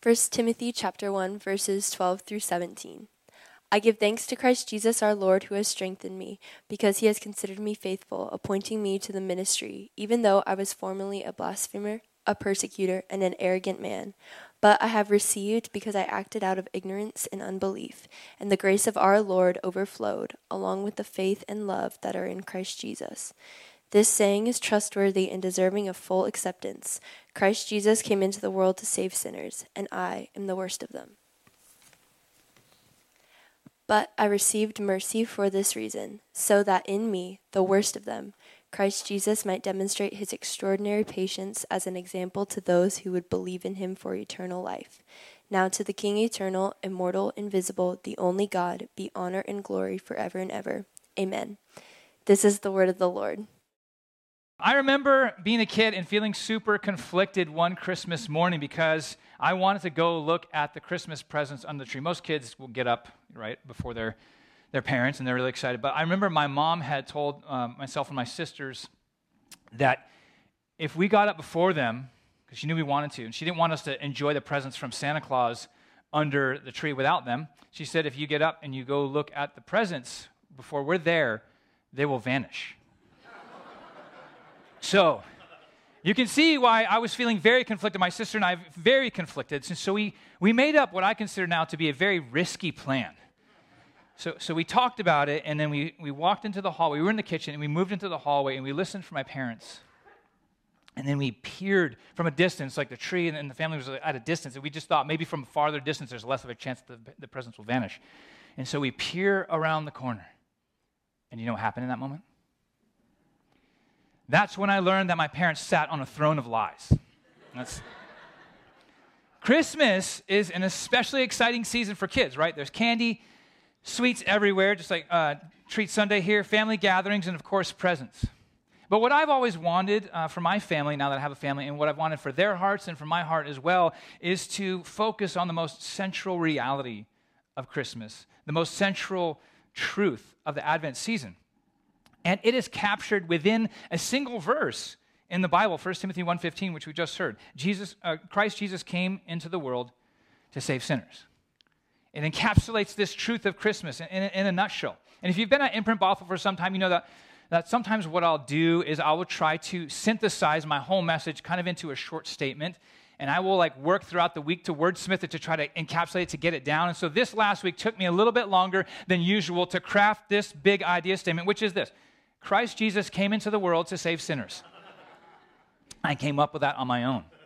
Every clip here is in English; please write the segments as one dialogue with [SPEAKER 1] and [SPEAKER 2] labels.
[SPEAKER 1] 1 Timothy chapter 1, verses 12 through 17. I give thanks to Christ Jesus our Lord, who has strengthened me, because he has considered me faithful, appointing me to the ministry, even though I was formerly a blasphemer, a persecutor, and an arrogant man. But I have received because I acted out of ignorance and unbelief, and the grace of our Lord overflowed, along with the faith and love that are in Christ Jesus. This saying is trustworthy and deserving of full acceptance. Christ Jesus came into the world to save sinners, and I am the worst of them. But I received mercy for this reason, so that in me, the worst of them, Christ Jesus might demonstrate his extraordinary patience as an example to those who would believe in him for eternal life. Now to the King eternal, immortal, invisible, the only God, be honor and glory forever and ever. Amen. This is the word of the Lord.
[SPEAKER 2] I remember being a kid and feeling super conflicted one Christmas morning because I wanted to go look at the Christmas presents under the tree. Most kids will get up, right, before their parents, and they're really excited. But I remember my mom had told myself and my sisters that if we got up before them, because she knew we wanted to, and she didn't want us to enjoy the presents from Santa Claus under the tree without them, she said, if you get up and you go look at the presents before we're there, they will vanish. So, you can see why I was feeling very conflicted. My sister and I very conflicted. So we made up what I consider now to be a very risky plan. So we talked about it, and then we walked into the hallway. We were in the kitchen, and we moved into the hallway, and we listened for my parents. And then we peered from a distance, like the tree and the family was at a distance, and we just thought maybe from a farther distance there's less of a chance that the presents will vanish. And so we peer around the corner. And you know what happened in that moment? That's when I learned that my parents sat on a throne of lies. Christmas is an especially exciting season for kids, right? There's candy, sweets everywhere, just like Treat Sunday here, family gatherings, and of course, presents. But what I've always wanted for my family, now that I have a family, and what I've wanted for their hearts and for my heart as well, is to focus on the most central reality of Christmas, the most central truth of the Advent season. And it is captured within a single verse in the Bible, 1 Timothy 1:15, which we just heard. Christ Jesus came into the world to save sinners. It encapsulates this truth of Christmas in a nutshell. And if you've been at Imprint Bothell for some time, you know that sometimes what I'll do is I will try to synthesize my whole message kind of into a short statement, and I will work throughout the week to wordsmith it to try to encapsulate it, to get it down. And so this last week took me a little bit longer than usual to craft this big idea statement, which is this: Christ Jesus came into the world to save sinners. I came up with that on my own.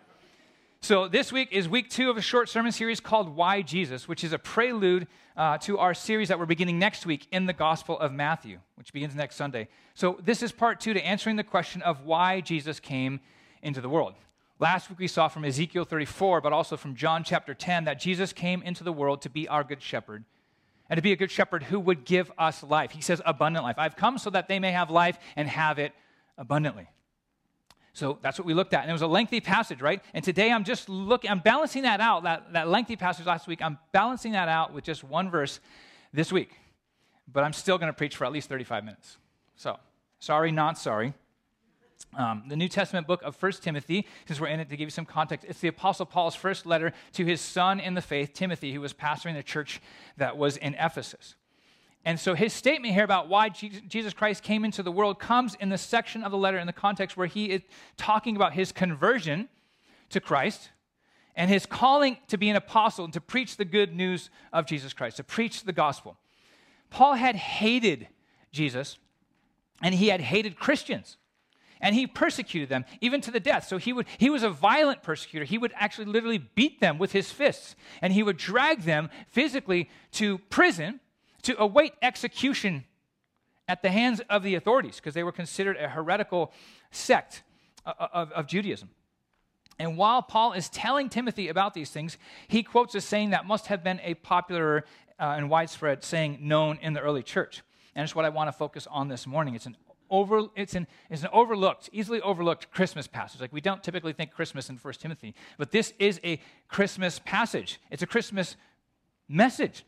[SPEAKER 2] So this week is week 2 of a short sermon series called Why Jesus, which is a prelude to our series that we're beginning next week in the Gospel of Matthew, which begins next Sunday. So this is part 2 to answering the question of why Jesus came into the world. Last week we saw from Ezekiel 34, but also from John chapter 10, that Jesus came into the world to be our good shepherd, and to be a good shepherd who would give us life. He says abundant life. I've come so that they may have life and have it abundantly. So that's what we looked at. And it was a lengthy passage, right? And today I'm balancing that out, that lengthy passage last week, I'm balancing that out with just one verse this week. But I'm still going to preach for at least 35 minutes. So, sorry, not sorry. The New Testament book of 1 Timothy, since we're in it to give you some context, it's the Apostle Paul's first letter to his son in the faith, Timothy, who was pastoring the church that was in Ephesus. And so his statement here about why Jesus Christ came into the world comes in the section of the letter in the context where he is talking about his conversion to Christ and his calling to be an apostle and to preach the good news of Jesus Christ, to preach the gospel. Paul had hated Jesus, and he had hated Christians. And he persecuted them, even to the death. So he was a violent persecutor. He would actually literally beat them with his fists. And he would drag them physically to prison to await execution at the hands of the authorities, because they were considered a heretical sect of Judaism. And while Paul is telling Timothy about these things, he quotes a saying that must have been a popular and widespread saying known in the early church. And it's what I want to focus on this morning. It's an overlooked, easily overlooked Christmas passage. We don't typically think Christmas in 1 Timothy, but this is a Christmas passage. It's a Christmas message.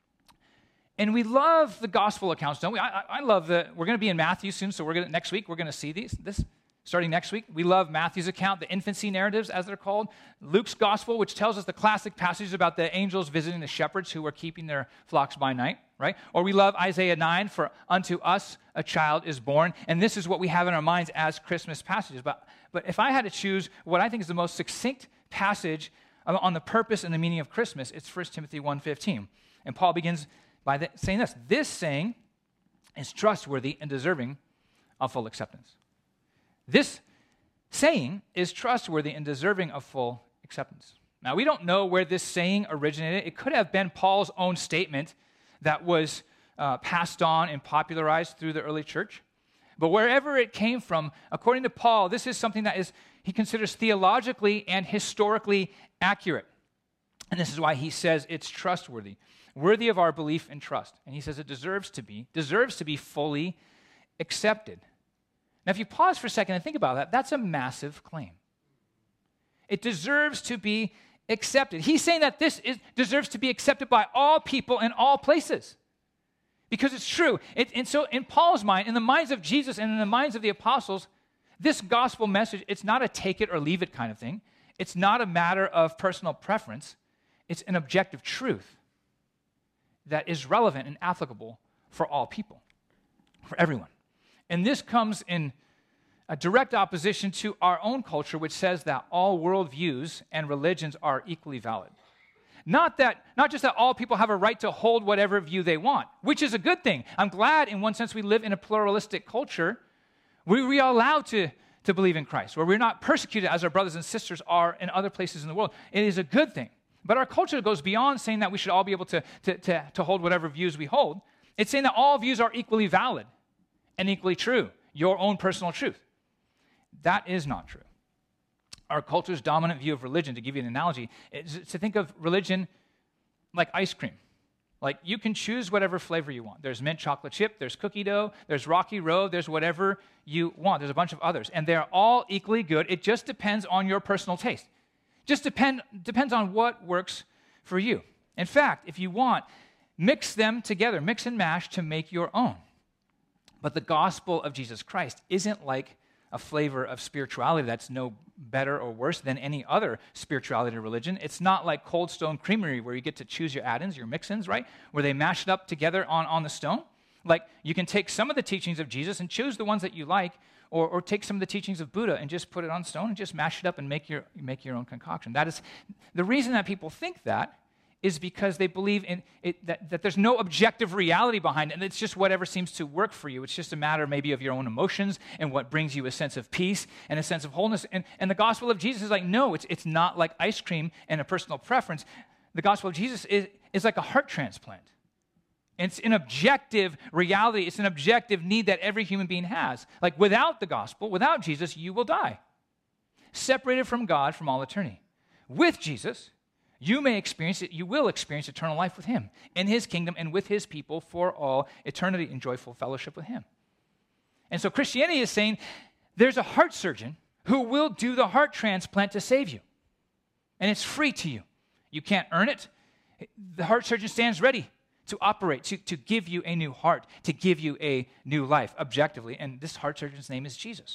[SPEAKER 2] And we love the gospel accounts, don't we? I love we're going to be in Matthew soon, so next week we're going to see this. starting next week. We love Matthew's account, the infancy narratives, as they're called. Luke's gospel, which tells us the classic passages about the angels visiting the shepherds who were keeping their flocks by night, right? Or we love Isaiah 9, for unto us a child is born. And this is what we have in our minds as Christmas passages. But if I had to choose what I think is the most succinct passage on the purpose and the meaning of Christmas, it's 1 Timothy 1:15. And Paul begins by saying this: this saying is trustworthy and deserving of full acceptance. This saying is trustworthy and deserving of full acceptance. Now, we don't know where this saying originated. It could have been Paul's own statement that was passed on and popularized through the early church. But wherever it came from, according to Paul, this is something that he considers theologically and historically accurate. And this is why he says it's trustworthy, worthy of our belief and trust. And he says it deserves to be fully accepted. Now, if you pause for a second and think about that, that's a massive claim. It deserves to be accepted. He's saying that deserves to be accepted by all people in all places because it's true. And so in Paul's mind, in the minds of Jesus and in the minds of the apostles, this gospel message, it's not a take it or leave it kind of thing. It's not a matter of personal preference. It's an objective truth that is relevant and applicable for all people, for everyone. And this comes in a direct opposition to our own culture, which says that all worldviews and religions are equally valid. Not just that all people have a right to hold whatever view they want, which is a good thing. I'm glad in one sense we live in a pluralistic culture. We are allowed to believe in Christ, where we're not persecuted as our brothers and sisters are in other places in the world. It is a good thing. But our culture goes beyond saying that we should all be able to hold whatever views we hold. It's saying that all views are equally valid and equally true, your own personal truth. That is not true. Our culture's dominant view of religion, to give you an analogy, is to think of religion like ice cream. Like you can choose whatever flavor you want. There's mint chocolate chip, there's cookie dough, there's Rocky Road, there's whatever you want. There's a bunch of others. And they're all equally good. It just depends on your personal taste. Just depends on what works for you. In fact, if you want, mix them together, mix and mash to make your own. But the gospel of Jesus Christ isn't like a flavor of spirituality that's no better or worse than any other spirituality or religion. It's not like Cold Stone Creamery where you get to choose your add-ins, your mix-ins, right? Where they mash it up together on the stone. Like you can take some of the teachings of Jesus and choose the ones that you like, or take some of the teachings of Buddha and just put it on stone and just mash it up and make your own concoction. That is the reason that people think that is because they believe in it, that there's no objective reality behind it, and it's just whatever seems to work for you. It's just a matter maybe of your own emotions and what brings you a sense of peace and a sense of wholeness. And the gospel of Jesus is like, no, it's not like ice cream and a personal preference. The gospel of Jesus is like a heart transplant. It's an objective reality. It's an objective need that every human being has. Like without the gospel, without Jesus, you will die. Separated from God from all eternity. With Jesus, you will experience eternal life with him, in his kingdom and with his people for all eternity in joyful fellowship with him. And so Christianity is saying there's a heart surgeon who will do the heart transplant to save you. And it's free to you. You can't earn it. The heart surgeon stands ready to operate, to give you a new heart, to give you a new life, objectively. And this heart surgeon's name is Jesus.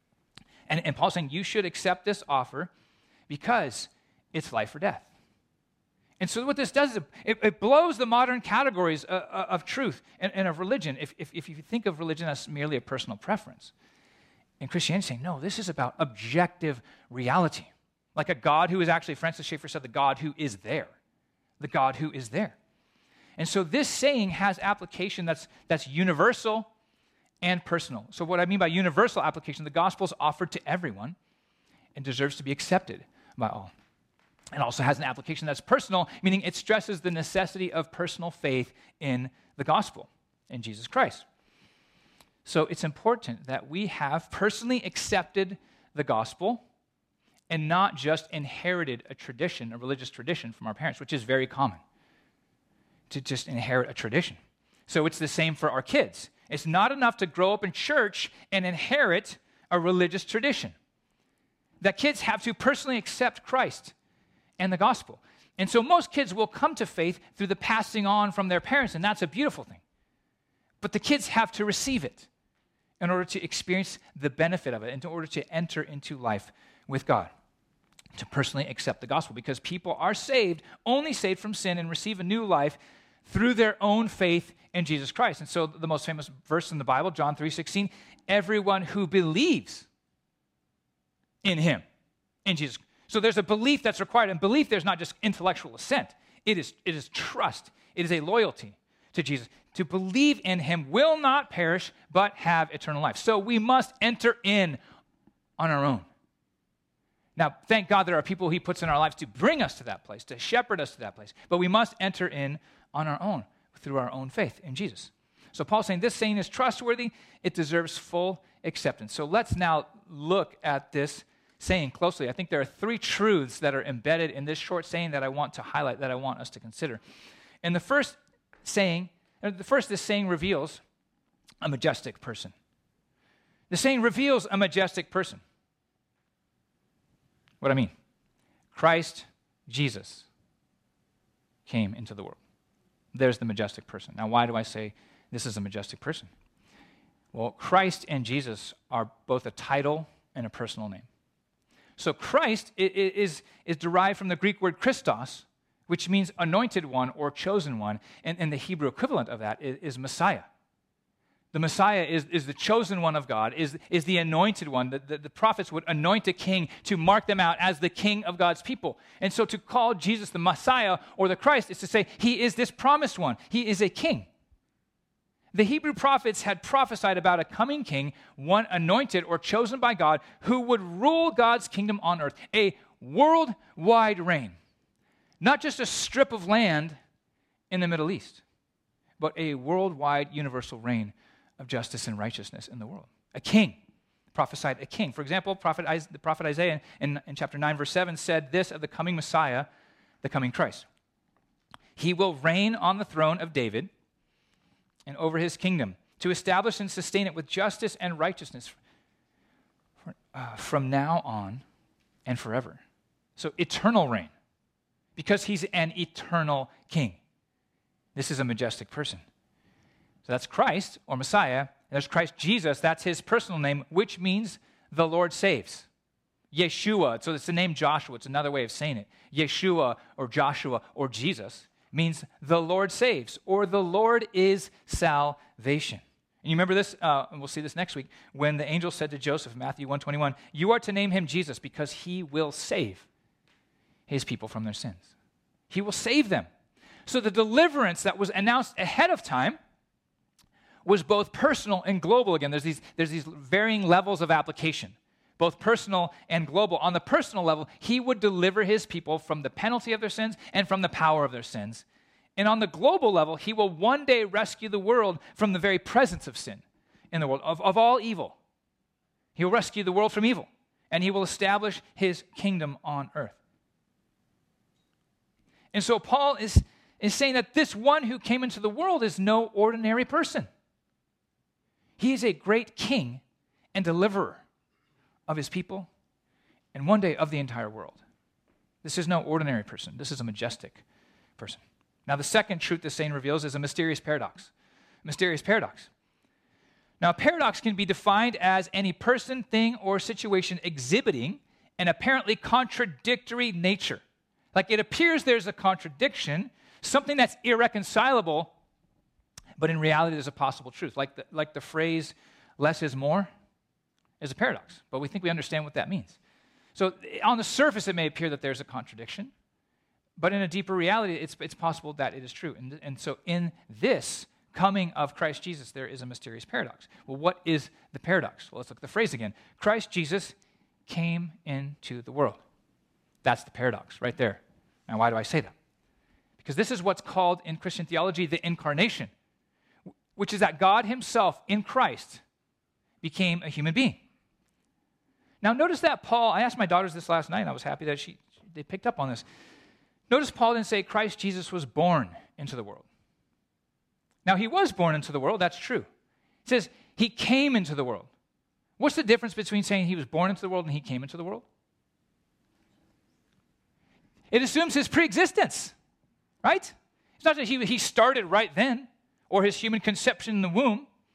[SPEAKER 2] And Paul's saying you should accept this offer because it's life or death. And so what this does is it blows the modern categories of truth and of religion. If you think of religion as merely a personal preference. And Christianity is saying, no, this is about objective reality. Like a God who is actually, Francis Schaeffer said, the God who is there. The God who is there. And so this saying has application that's universal and personal. So what I mean by universal application, the gospel is offered to everyone and deserves to be accepted by all. It also has an application that's personal, meaning it stresses the necessity of personal faith in the gospel, in Jesus Christ. So it's important that we have personally accepted the gospel and not just inherited a tradition, a religious tradition from our parents, which is very common, to just inherit a tradition. So it's the same for our kids. It's not enough to grow up in church and inherit a religious tradition. That kids have to personally accept Christ and the gospel. And so most kids will come to faith through the passing on from their parents, and that's a beautiful thing. But the kids have to receive it. in order to experience the benefit of it, in order to enter into life with God, to personally accept the gospel, because people are saved, only saved from sin and receive a new life through their own faith in Jesus Christ. And so the most famous verse in the Bible, John 3:16, everyone who believes in him, in Jesus. So there's a belief that's required, and belief there's not just intellectual assent. It is trust. It is a loyalty to Jesus. To believe in him will not perish, but have eternal life. So we must enter in on our own. Now, thank God there are people he puts in our lives to bring us to that place, to shepherd us to that place. But we must enter in on our own, through our own faith in Jesus. So Paul's saying this saying is trustworthy. It deserves full acceptance. So let's now look at this saying closely. I think there are three truths that are embedded in this short saying that I want to highlight, that I want us to consider. And this saying reveals a majestic person. The saying reveals a majestic person. What I mean? Christ Jesus came into the world. There's the majestic person. Now, why do I say this is a majestic person? Well, Christ and Jesus are both a title and a personal name. So Christ is derived from the Greek word Christos, which means anointed one or chosen one, and the Hebrew equivalent of that is Messiah. The Messiah is the chosen one of God, is the anointed one. The prophets would anoint a king to mark them out as the king of God's people. And so to call Jesus the Messiah or the Christ is to say he is this promised one. He is a king. The Hebrew prophets had prophesied about a coming king, one anointed or chosen by God, who would rule God's kingdom on earth, a worldwide reign. Not just a strip of land in the Middle East, but a worldwide universal reign of justice and righteousness in the world. A king, prophesied a king. For example, the prophet Isaiah in chapter 9, verse 7 said this of the coming Messiah, the coming Christ. He will reign on the throne of David and over his kingdom, to establish and sustain it with justice and righteousness from now on and forever. So eternal reign, because he's an eternal king. This is a majestic person. So that's Christ, or Messiah. There's Christ Jesus, that's his personal name, which means the Lord saves. Yeshua, so it's the name Joshua, it's another way of saying it. Yeshua, or Joshua, or Jesus, means the Lord saves, or the Lord is salvation. And you remember this, and we'll see this next week, when the angel said to Joseph, Matthew 1:21, you are to name him Jesus because he will save his people from their sins. He will save them. So the deliverance that was announced ahead of time was both personal and global. Again, there's these varying levels of application, both personal and global. On the personal level, he would deliver his people from the penalty of their sins and from the power of their sins. And on the global level, he will one day rescue the world from the very presence of sin in the world, of all evil. He will rescue the world from evil, and he will establish his kingdom on earth. And so Paul is saying that this one who came into the world is no ordinary person. He is a great king and deliverer of his people, and one day of the entire world. This is no ordinary person. This is a majestic person. Now, the second truth this saying reveals is a mysterious paradox. Mysterious paradox. Now, a paradox can be defined as any person, thing, or situation exhibiting an apparently contradictory nature. Like it appears there's a contradiction, something that's irreconcilable, but in reality there's a possible truth. Like the phrase, less is more, is a paradox, but we think we understand what that means. So on the surface, it may appear that there's a contradiction, but in a deeper reality, it's possible that it is true. And so in this coming of Christ Jesus, there is a mysterious paradox. Well, what is the paradox? Well, let's look at the phrase again. Christ Jesus came into the world. That's the paradox right there. Now, why do I say that? Because this is what's called in Christian theology the incarnation, which is that God himself in Christ became a human being. Now, notice that Paul, I asked my daughters this last night, and I was happy that they picked up on this. Notice Paul didn't say Christ Jesus was born into the world. Now, he was born into the world, that's true. He says he came into the world. What's the difference between saying he was born into the world and he came into the world? It assumes his preexistence, right? It's not that he started right then, or his human conception in the womb.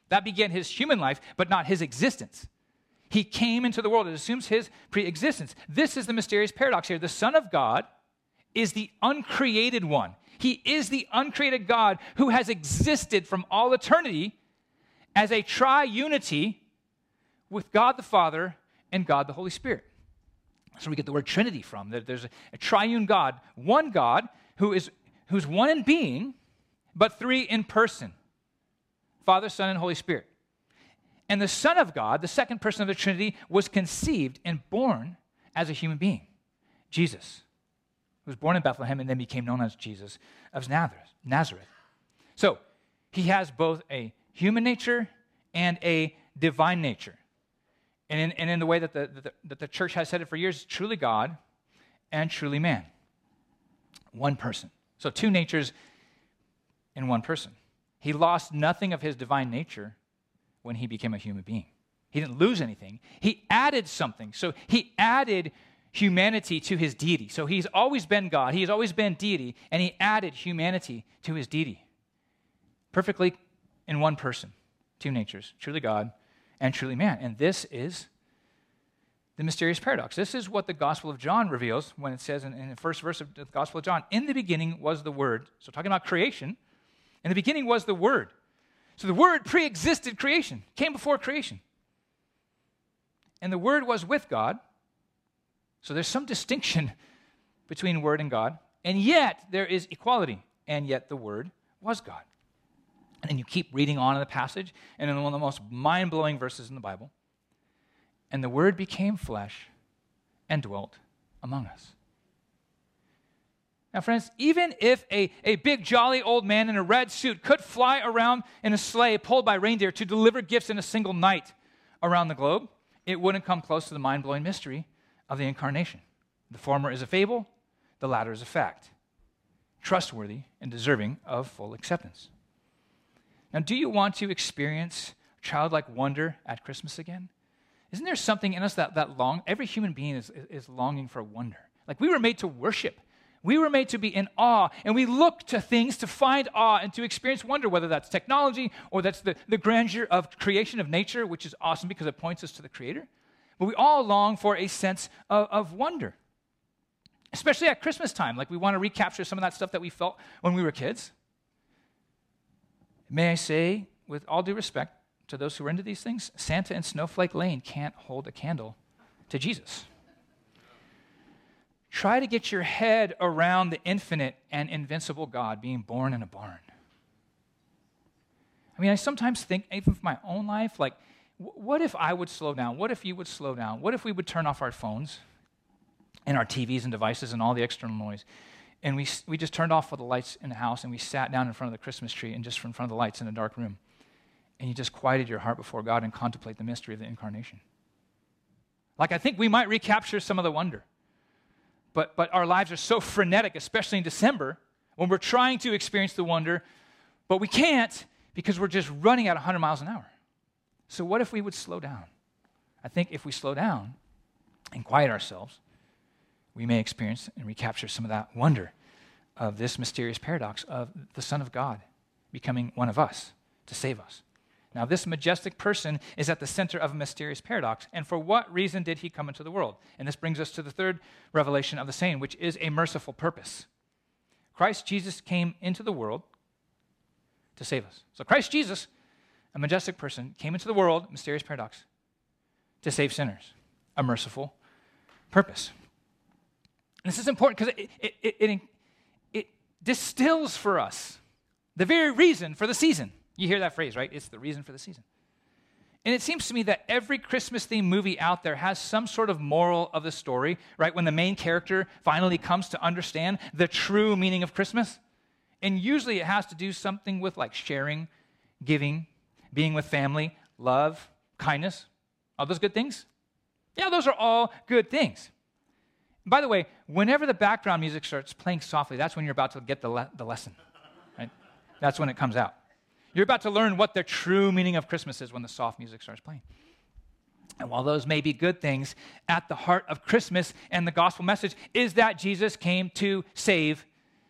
[SPEAKER 2] That began his human life, but not his existence. He came into the world. It assumes his pre-existence. This is the mysterious paradox here. The Son of God is the uncreated one. He is the uncreated God who has existed from all eternity as a triunity with God the Father and God the Holy Spirit. So we get the word Trinity from. There's a triune God, one God who's one in being, but three in person. Father, Son, and Holy Spirit. And the Son of God, the second person of the Trinity, was conceived and born as a human being. Jesus was born in Bethlehem and then became known as Jesus of Nazareth. So he has both a human nature and a divine nature. And in the way that the church has said it for years, truly God and truly man. One person. So two natures in one person. He lost nothing of his divine nature when he became a human being. He didn't lose anything. He added something. So he added humanity to his deity. So he's always been God. He has always been deity, and he added humanity to his deity. Perfectly in one person. Two natures, truly God and truly man. And this is the mysterious paradox. This is what the Gospel of John reveals when it says in the first verse of the Gospel of John, in the beginning was the Word. So talking about creation, in the beginning was the Word. So the Word pre-existed creation, came before creation. And the Word was with God. So there's some distinction between Word and God. And yet there is equality. And yet the Word was God. And then you keep reading on in the passage, and in one of the most mind-blowing verses in the Bible, and the Word became flesh and dwelt among us. Now, friends, even if a big, jolly old man in a red suit could fly around in a sleigh pulled by reindeer to deliver gifts in a single night around the globe, it wouldn't come close to the mind-blowing mystery of the incarnation. The former is a fable, the latter is a fact, trustworthy and deserving of full acceptance. Now, do you want to experience childlike wonder at Christmas again? Isn't there something in us that long? Every human being is longing for wonder. Like we were made to worship. We were made to be in awe, and we look to things to find awe and to experience wonder, whether that's technology or that's the grandeur of creation of nature, which is awesome because it points us to the Creator. But we all long for a sense of wonder, especially at Christmas time. Like we want to recapture some of that stuff that we felt when we were kids. May I say, with all due respect to those who are into these things, Santa and Snowflake Lane can't hold a candle to Jesus. Try to get your head around the infinite and invincible God being born in a barn. I mean, I sometimes think, even for my own life, like, what if I would slow down? What if you would slow down? What if we would turn off our phones and our TVs and devices and all the external noise? And we just turned off all the lights in the house, and we sat down in front of the Christmas tree and just in front of the lights in a dark room. And you just quieted your heart before God and contemplate the mystery of the incarnation. Like, I think we might recapture some of the wonder. But our lives are so frenetic, especially in December, when we're trying to experience the wonder, but we can't because we're just running at 100 miles an hour. So what if we would slow down? I think if we slow down and quiet ourselves, we may experience and recapture some of that wonder of this mysterious paradox of the Son of God becoming one of us to save us. Now, this majestic person is at the center of a mysterious paradox. And for what reason did he come into the world? And this brings us to the third revelation of the saying, which is a merciful purpose. Christ Jesus came into the world to save us. So Christ Jesus, a majestic person, came into the world, mysterious paradox, to save sinners. A merciful purpose. And this is important because it distills for us the very reason for the season. You hear that phrase, right? It's the reason for the season. And it seems to me that every Christmas-themed movie out there has some sort of moral of the story, right? When the main character finally comes to understand the true meaning of Christmas. And usually it has to do something with like sharing, giving, being with family, love, kindness. All those good things? Yeah, those are all good things. And by the way, whenever the background music starts playing softly, that's when you're about to get the lesson, right? That's when it comes out. You're about to learn what the true meaning of Christmas is when the soft music starts playing. And while those may be good things, at the heart of Christmas and the gospel message is that Jesus came to save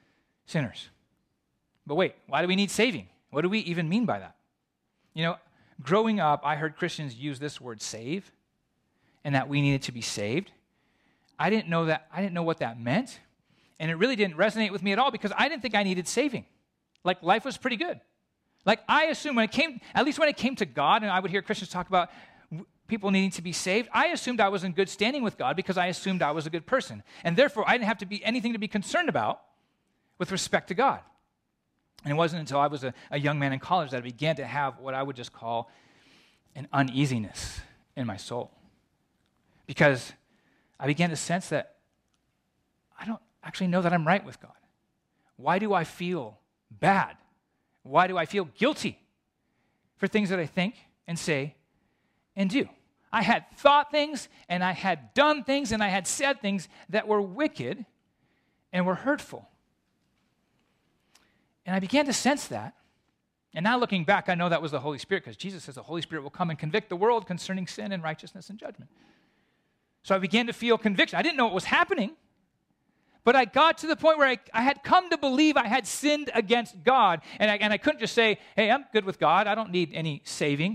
[SPEAKER 2] sinners. But wait, why do we need saving? What do we even mean by that? You know, growing up, I heard Christians use this word save, and that we needed to be saved. I didn't know what that meant, and it really didn't resonate with me at all because I didn't think I needed saving. Like, life was pretty good. Like, I assumed at least when it came to God, and I would hear Christians talk about people needing to be saved, I assumed I was in good standing with God because I assumed I was a good person. And therefore, I didn't have to be anything to be concerned about with respect to God. And it wasn't until I was a young man in college that I began to have what I would just call an uneasiness in my soul. Because I began to sense that I don't actually know that I'm right with God. Why do I feel bad? Why do I feel guilty for things that I think and say and do? I had thought things, and I had done things, and I had said things that were wicked and were hurtful. And I began to sense that. And now looking back, I know that was the Holy Spirit because Jesus says the Holy Spirit will come and convict the world concerning sin and righteousness and judgment. So I began to feel conviction. I didn't know what was happening, but I got to the point where I had come to believe I had sinned against God. And I couldn't just say, hey, I'm good with God. I don't need any saving.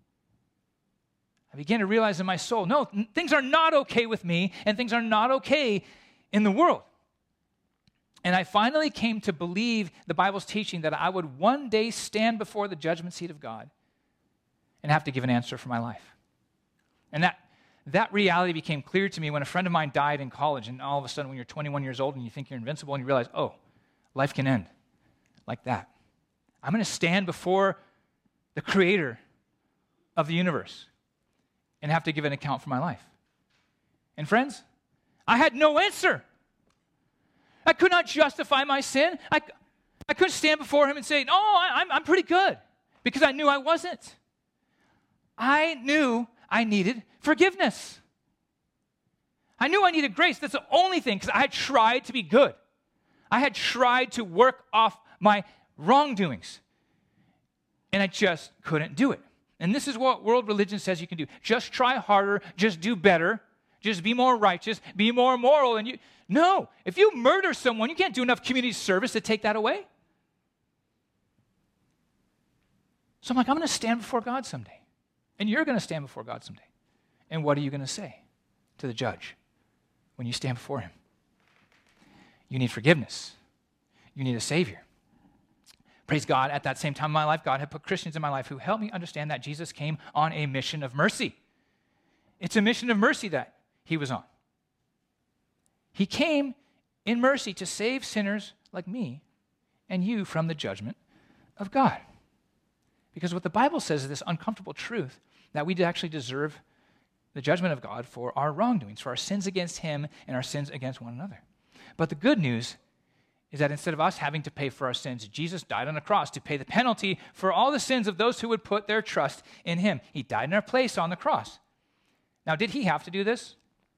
[SPEAKER 2] I began to realize in my soul, no, things are not okay with me, and things are not okay in the world. And I finally came to believe the Bible's teaching that I would one day stand before the judgment seat of God and have to give an answer for my life. And that reality became clear to me when a friend of mine died in college, and all of a sudden when you're 21 years old and you think you're invincible and you realize, oh, life can end like that. I'm going to stand before the creator of the universe and have to give an account for my life. And friends, I had no answer. I could not justify my sin. I couldn't stand before him and say, no, I'm pretty good, because I knew I wasn't. I knew I needed forgiveness. I knew I needed grace. That's the only thing, because I had tried to be good. I had tried to work off my wrongdoings, and I just couldn't do it. And this is what world religion says you can do. Just try harder, just do better, just be more righteous, be more moral. And no, if you murder someone, you can't do enough community service to take that away. So I'm like, I'm going to stand before God someday. And you're going to stand before God someday. And what are you going to say to the judge when you stand before him? You need forgiveness. You need a Savior. Praise God, at that same time in my life, God had put Christians in my life who helped me understand that Jesus came on a mission of mercy. It's a mission of mercy that he was on. He came in mercy to save sinners like me and you from the judgment of God. Because what the Bible says is this uncomfortable truth that we actually deserve the judgment of God for our wrongdoings, for our sins against him and our sins against one another. But the good news is that instead of us having to pay for our sins, Jesus died on a cross to pay the penalty for all the sins of those who would put their trust in him. He died in our place on the cross. Now, did he have to do this?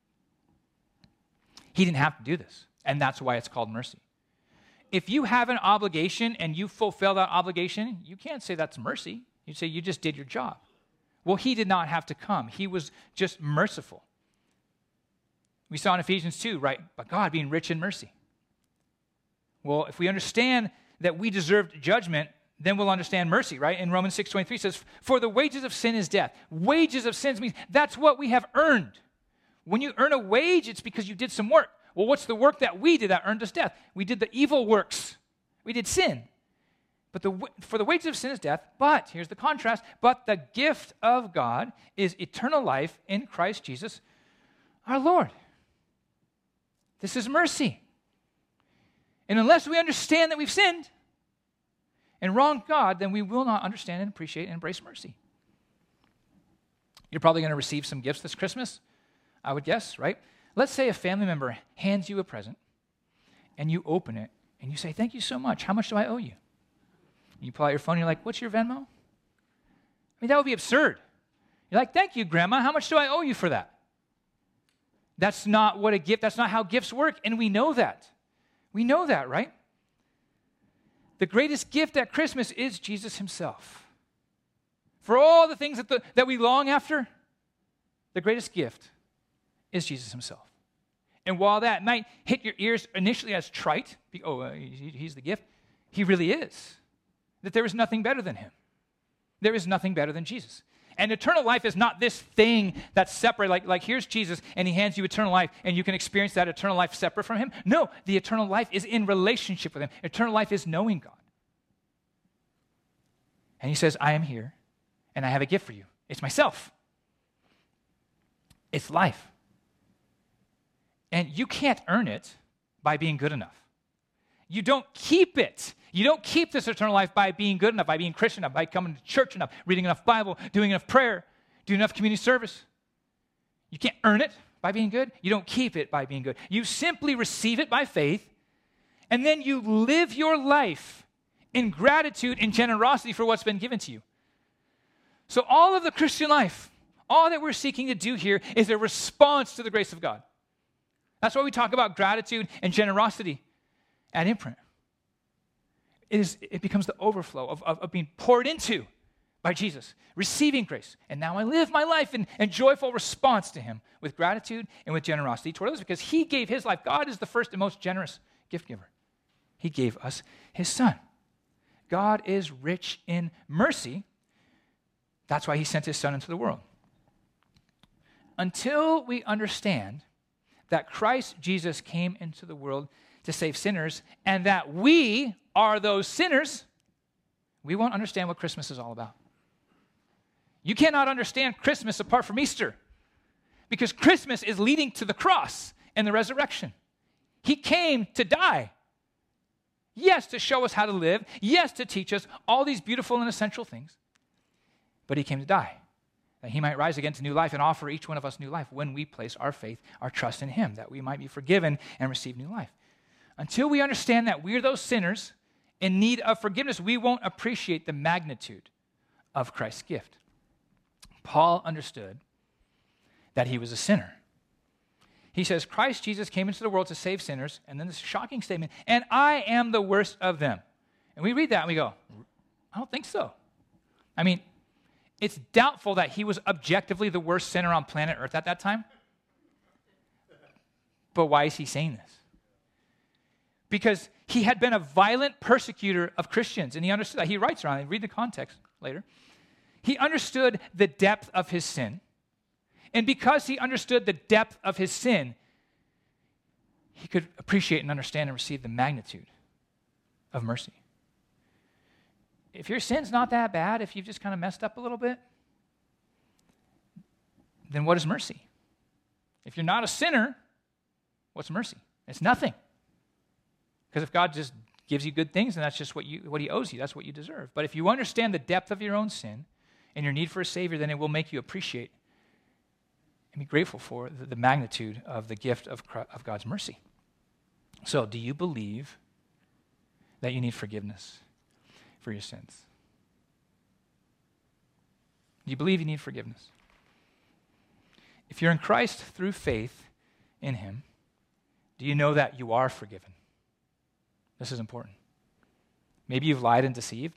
[SPEAKER 2] He didn't have to do this, and that's why it's called mercy. If you have an obligation and you fulfill that obligation, you can't say that's mercy. You say you just did your job. Well, he did not have to come. He was just merciful. We saw in Ephesians 2, right? But God being rich in mercy. Well, if we understand that we deserved judgment, then we'll understand mercy, right? In Romans 6:23 says, for the wages of sin is death. Wages of sin means that's what we have earned. When you earn a wage, it's because you did some work. Well, what's the work that we did that earned us death? We did the evil works. We did sin. But for the wages of sin is death, but, here's the contrast, but the gift of God is eternal life in Christ Jesus our Lord. This is mercy. And unless we understand that we've sinned and wronged God, then we will not understand and appreciate and embrace mercy. You're probably going to receive some gifts this Christmas, I would guess, right? Let's say a family member hands you a present, and you open it, and you say, thank you so much. How much do I owe you? And you pull out your phone, and you're like, what's your Venmo? I mean, that would be absurd. You're like, thank you, Grandma. How much do I owe you for that? That's not what a gift, that's not how gifts work, and we know that. We know that, right? The greatest gift at Christmas is Jesus himself. For all the things that we long after, the greatest gift is Jesus himself. And while that might hit your ears initially as trite, he's the gift, he really is. That there is nothing better than him. There is nothing better than Jesus. And eternal life is not this thing that's separate, like here's Jesus, and he hands you eternal life, and you can experience that eternal life separate from him. No, the eternal life is in relationship with him. Eternal life is knowing God. And he says, I am here, and I have a gift for you. It's myself. It's life. And you can't earn it by being good enough. You don't keep it. You don't keep this eternal life by being good enough, by being Christian enough, by coming to church enough, reading enough Bible, doing enough prayer, doing enough community service. You can't earn it by being good. You don't keep it by being good. You simply receive it by faith, and then you live your life in gratitude and generosity for what's been given to you. So all of the Christian life, all that we're seeking to do here is a response to the grace of God. That's why we talk about gratitude and generosity at Imprint. It becomes the overflow of being poured into by Jesus, receiving grace. And now I live my life in joyful response to him with gratitude and with generosity toward others because he gave his life. God is the first and most generous gift giver. He gave us his son. God is rich in mercy. That's why he sent his son into the world. Until we understand that Christ Jesus came into the world to save sinners and that we are those sinners, we won't understand what Christmas is all about. You cannot understand Christmas apart from Easter because Christmas is leading to the cross and the resurrection. He came to die. Yes, to show us how to live. Yes, to teach us all these beautiful and essential things. But he came to die, that he might rise again to new life and offer each one of us new life when we place our faith, our trust in him, that we might be forgiven and receive new life. Until we understand that we're those sinners in need of forgiveness, we won't appreciate the magnitude of Christ's gift. Paul understood that he was a sinner. He says, Christ Jesus came into the world to save sinners, and then this shocking statement, and I am the worst of them. And we read that and we go, I don't think so. I mean, it's doubtful that he was objectively the worst sinner on planet Earth at that time. But why is he saying this? Because he had been a violent persecutor of Christians, and he understood that. He writes around it. Read the context later. He understood the depth of his sin. And because he understood the depth of his sin, he could appreciate and understand and receive the magnitude of mercy. If your sin's not that bad, if you've just kind of messed up a little bit, then what is mercy? If you're not a sinner, what's mercy? It's nothing. Because if God just gives you good things, then that's just what he owes you. That's what you deserve. But if you understand the depth of your own sin and your need for a Savior, then it will make you appreciate and be grateful for the magnitude of the gift of God's mercy. So, do you believe that you need forgiveness for your sins? Do you believe you need forgiveness? If you're in Christ through faith in him, do you know that you are forgiven? This is important. Maybe you've lied and deceived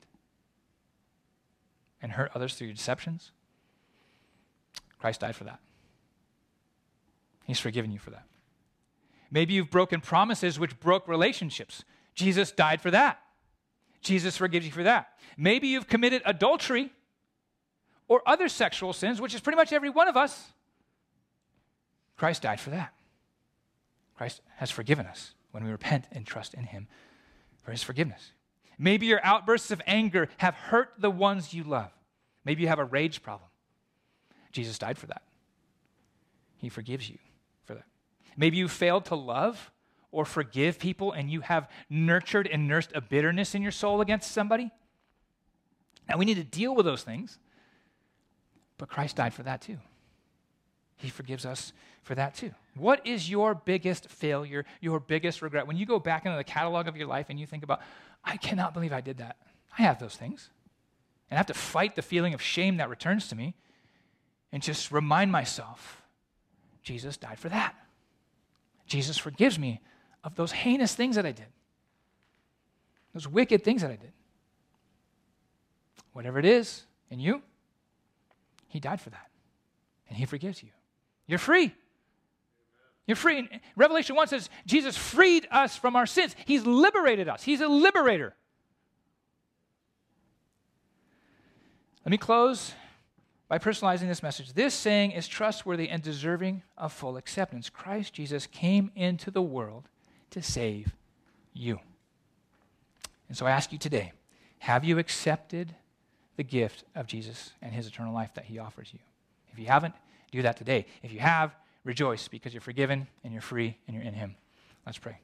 [SPEAKER 2] and hurt others through your deceptions. Christ died for that. He's forgiven you for that. Maybe you've broken promises which broke relationships. Jesus died for that. Jesus forgives you for that. Maybe you've committed adultery or other sexual sins, which is pretty much every one of us. Christ died for that. Christ has forgiven us when we repent and trust in him for his forgiveness. Maybe your outbursts of anger have hurt the ones you love. Maybe you have a rage problem. Jesus died for that. He forgives you for that. Maybe you failed to love or forgive people and you have nurtured and nursed a bitterness in your soul against somebody. Now, we need to deal with those things, but Christ died for that too. He forgives us for that too. What is your biggest failure, your biggest regret? When you go back into the catalog of your life and you think about, I cannot believe I did that. I have those things. And I have to fight the feeling of shame that returns to me and just remind myself, Jesus died for that. Jesus forgives me of those heinous things that I did, those wicked things that I did. Whatever it is in you, he died for that, and he forgives you. You're free. You're free. And Revelation 1 says Jesus freed us from our sins. He's liberated us. He's a liberator. Let me close by personalizing this message. This saying is trustworthy and deserving of full acceptance. Christ Jesus came into the world to save you. And so I ask you today, have you accepted the gift of Jesus and his eternal life that he offers you? If you haven't, do that today. If you have, rejoice because you're forgiven and you're free and you're in him. Let's pray.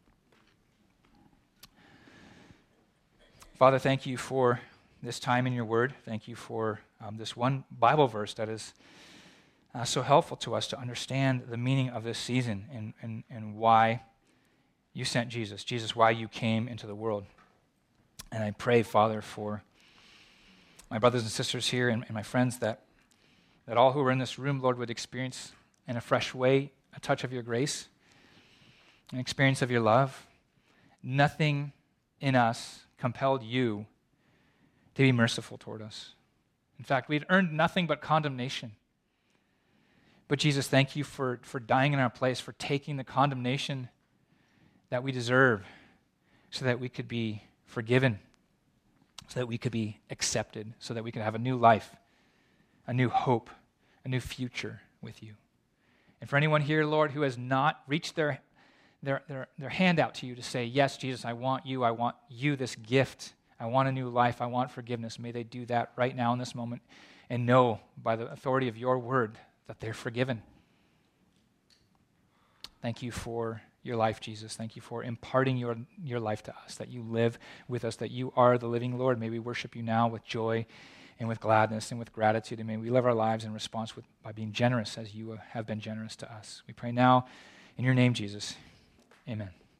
[SPEAKER 2] Father, thank you for this time in your word. Thank you for this one Bible verse that is so helpful to us to understand the meaning of this season and why you sent Jesus. Jesus, why you came into the world. And I pray, Father, for my brothers and sisters here and my friends that all who are in this room, Lord, would experience in a fresh way a touch of your grace, an experience of your love. Nothing in us compelled you to be merciful toward us. In fact, we'd earned nothing but condemnation. But Jesus, thank you for dying in our place, for taking the condemnation that we deserve so that we could be forgiven, so that we could be accepted, so that we could have a new life, a new hope, a new future with you. And for anyone here, Lord, who has not reached their hand out to you to say, yes, Jesus, I want you, this gift. I want a new life. I want forgiveness. May they do that right now in this moment and know by the authority of your word that they're forgiven. Thank you for your life, Jesus. Thank you for imparting your life to us, that you live with us, that you are the living Lord. May we worship you now with joy and with gladness and with gratitude, and may we live our lives in response by being generous as you have been generous to us. We pray now in your name, Jesus. Amen.